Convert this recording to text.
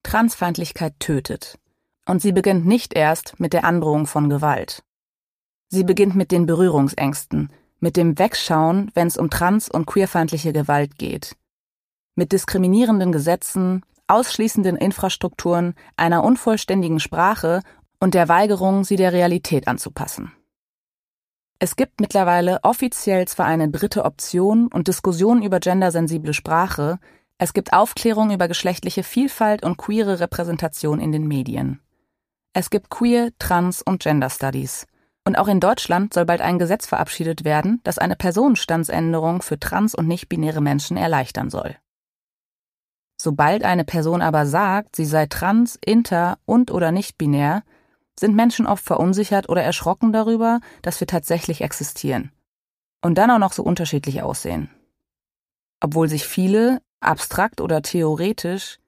Transfeindlichkeit tötet. Und sie beginnt nicht erst mit der Androhung von Gewalt. Sie beginnt mit den Berührungsängsten, mit dem Wegschauen, wenn es um trans- und queerfeindliche Gewalt geht. Mit diskriminierenden Gesetzen, ausschließenden Infrastrukturen, einer unvollständigen Sprache und der Weigerung, sie der Realität anzupassen. Es gibt mittlerweile offiziell zwar eine dritte Option und Diskussionen über gendersensible Sprache, es gibt Aufklärung über geschlechtliche Vielfalt und queere Repräsentation in den Medien. Es gibt Queer, Trans- und Gender Studies. Und auch in Deutschland soll bald ein Gesetz verabschiedet werden, das eine Personenstandsänderung für trans- und nicht-binäre Menschen erleichtern soll. Sobald eine Person aber sagt, sie sei trans, inter und oder nicht-binär, sind Menschen oft verunsichert oder erschrocken darüber, dass wir tatsächlich existieren. Und dann auch noch so unterschiedlich aussehen. Obwohl sich viele, abstrakt oder theoretisch,